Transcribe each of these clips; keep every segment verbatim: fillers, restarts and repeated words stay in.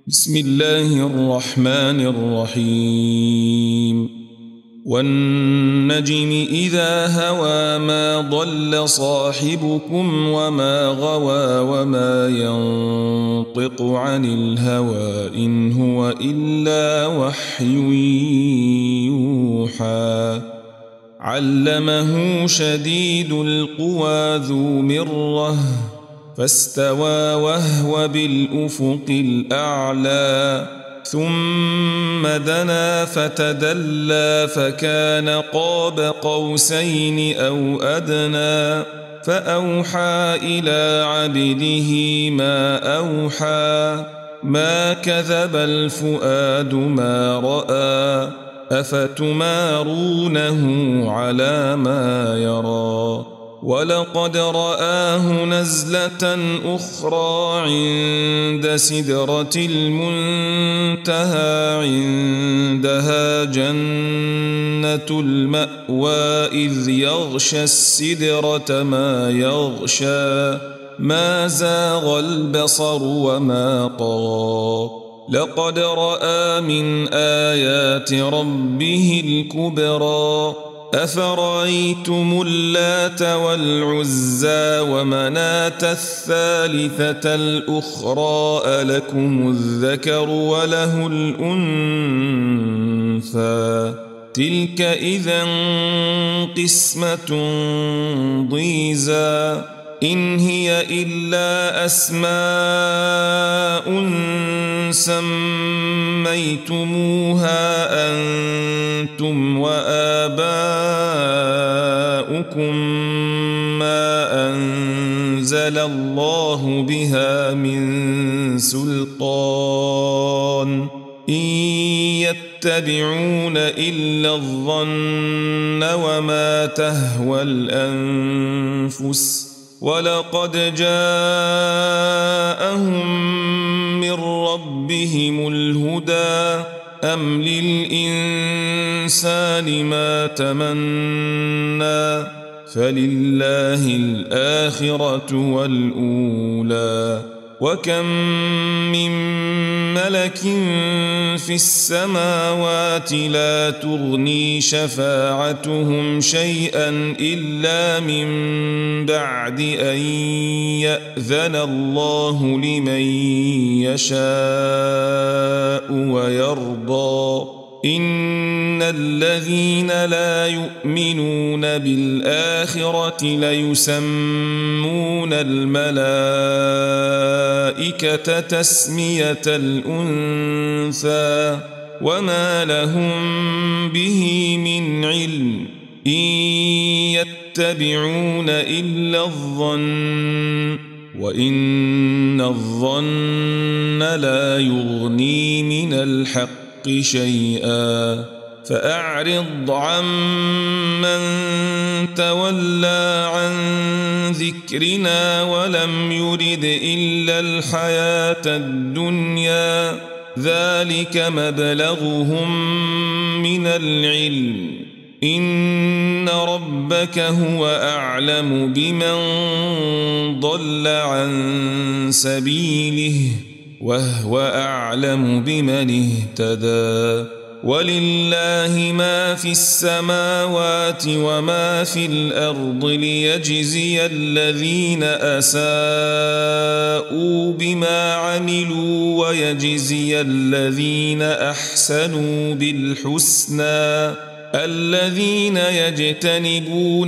بسم الله الرحمن الرحيم والنجم إذا هوى ما ضل صاحبكم وما غوى وما ينطق عن الهوى إن هو إلا وحي يوحى علمه شديد القوى ذو مرة فاستوى وهو بالأفق الأعلى ثم دنا فتدلى فكان قاب قوسين أو أدنى فأوحى إلى عبده ما أوحى ما كذب الفؤاد ما رأى أفتمارونه على ما يرى ولقد رآه نزلة أخرى عند سدرة المنتهى عندها جنة المأوى إذ يغشى السدرة ما يغشى ما زاغ البصر وما طغى لقد رأى من آيات ربه الكبرى أفرأيتم اللات والعزى ومناة الثالثة الأخرى ألكم الذكر وله الأنثى تلك إذا قسمة ضيزى إن هي إلا أسماء سميتموها أنتم وآباؤكم ما أنزل الله بها من سلطان إن يتبعون إلا الظن وما تهوى الأنفس ولقد جاءهم من ربهم الهدى أم للإنسان ما تمنى فلله الآخرة والأولى وكم من ملك في السماوات لا تغني شفاعتهم شيئا إلا من بعد أن يأذن الله لمن يشاء ويرضى إن الذين لا يؤمنون بالآخرة ليسمون الملائكة تسمية الأنثى وما لهم به من علم إن يتبعون إلا الظن وإن الظن لا يغني من الحق شيئا فأعرض عمن تولى عن ذكرنا ولم يرد إلا الحياة الدنيا ذلك مبلغهم من العلم إن ربك هو أعلم بمن ضل عن سبيله وهو أعلم بمن اهتدى ولله ما في السماوات وما في الأرض ليجزي الذين أساءوا بما عملوا ويجزي الذين أحسنوا بالحسنى الذين يجتنبون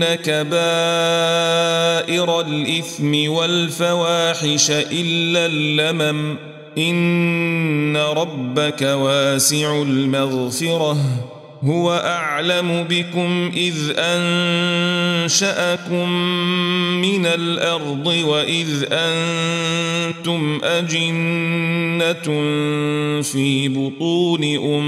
كبائر الإثم والفواحش إلا اللمم إن ربك واسع المغفرة هو أعلم بكم إذ أنشأكم من الأرض وإذ أنتم أجنة في بطون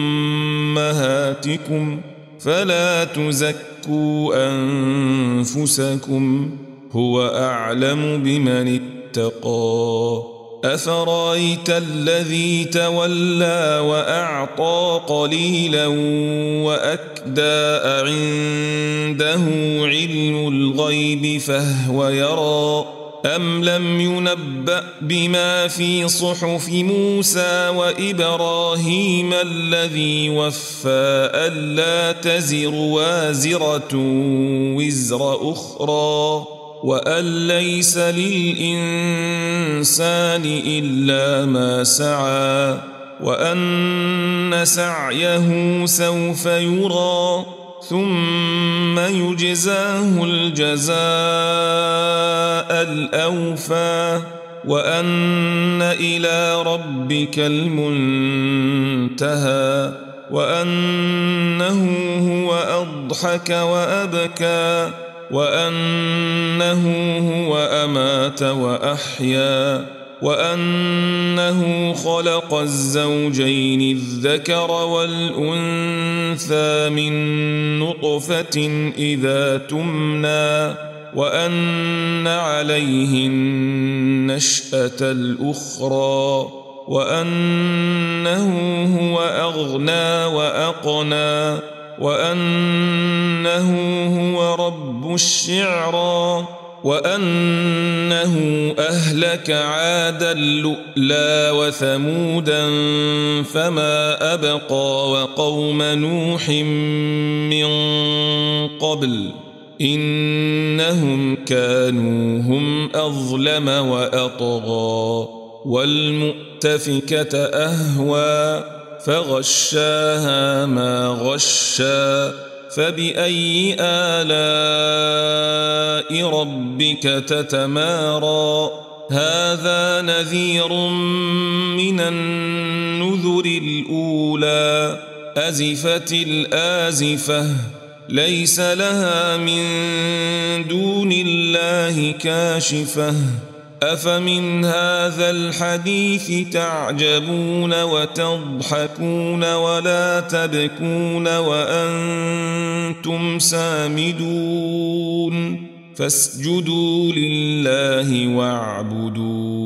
أمهاتكم فلا تزكوا أنفسكم هو أعلم بمن اتقى أفرأيت الذي تولى وأعطى قليلا وأكدى أعنده علم الغيب فهو يرى أم لم ينبأ بما في صحف موسى وإبراهيم الذي وفى ألا تزر وازرة وزر أخرى وأن ليس للإنسان إلا ما سعى وأن سعيه سوف يرى ثم يجزاه الجزاء الأوفى وأن إلى ربك المنتهى وأنه هو أضحك وأبكى وأنه هو أمات وأحيا وأنه خلق الزوجين الذكر والأنثى من نطفة إذا تمنى وأن عليه النشأة الأخرى وأنه هو أغنى وأقنى وأنه هو رب الشعرى وأنه أهلك عادا اللؤلؤ وثمودا فما أبقى وقوم نوح من قبل إنهم كانوا هم أظلم وأطغى والمؤتفكة أهوى فغشاها ما غشا فبأي آلاء ربك تتمارى هذا نذير من النذر الأولى أزفت الآزفة ليس لها من دون الله كاشفة أفمن هذا الحديث تعجبون وتضحكون ولا تبكون وأنتم سامدون فاسجدوا لله واعبدوا